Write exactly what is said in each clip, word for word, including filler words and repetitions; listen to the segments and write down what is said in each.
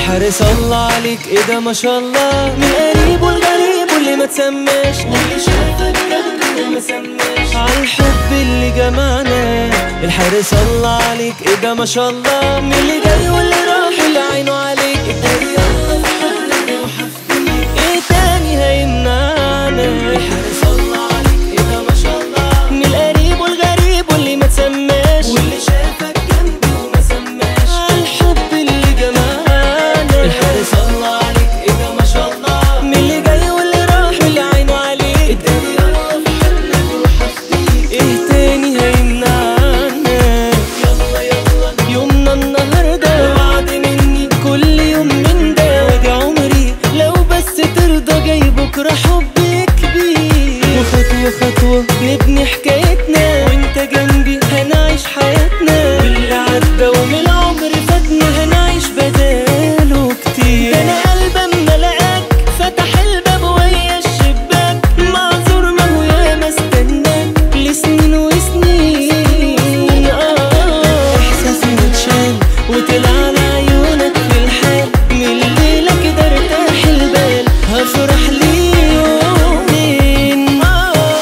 الحارس الله عليك ايه ده ما شاء الله، من قريب والغريب واللي ما تسماش، واللي شافك جنبي وما سماش عالحب اللي جمعنا. الحارس الله عليك ايه ده ما شاء الله، من اللي جاي واللي راح اللي عينه عليك. اتاري يلا في حضنك وحفظيك، ايه تاني هيمنعنا؟ الحارس الله عليك ايه ده ما شاء الله، من القريب والغريب واللي ما تسماش، واللي شافك جنبي وما سماش عالحب اللي جمعنا. الحارس الله عليك ايه ده ما شاء الله، من اللي جاي واللي راح واللي عينه عليك. اتاري يلا في حضنك وحفظيك، ايه تاني هيمنعنا؟ يلا يلا يومنا النهارده وعد مني كل يوم من ده، وادي عمري لو بس ترضى جاي بكره حب كبير، وخطوه خطوه نبني حكايتنا، وانت جنبي هنعيش حياتنا، باللي عدى ومن العمر فاتنا هنعيش بداله كتير. ده انا قلبي اما لقاك فتح الباب ويا الشباك، معذور ما هو ياما استناك لسنين وسنين. اه احساسي متشال وطلع على عيونك في الحال، من الليله كده ارتاح البال، هفرح لي يومين. اه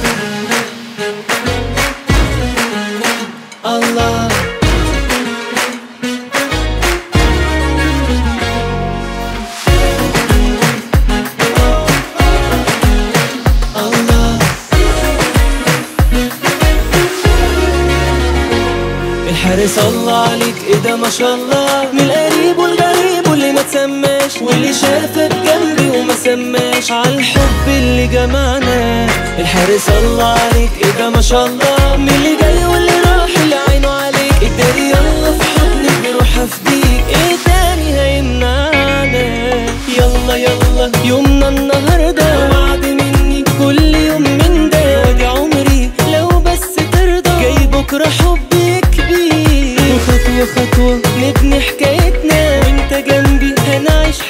الله الله. الحارس الله عليك ايه ده ما شاء الله، من القريب والغريب واللي ما تسماش، واللي شافك جنبي وما سماش عالحب اللي جمعنا. الحارس الله عليك ايه ده ما شاء الله، من اللي جاي واللي راح اللي عينه عليك. اتاري يلا في حضنك بروح افديك، ايه تاني هيمنعنا؟ يلا يلا يومنا النهارده وعد مني كل يوم من ده، وادي عمري لو بس ترضى جاي بكره حب كبير، وخطوه خطوه نبني حكايتنا، وانت جنبي هنعيش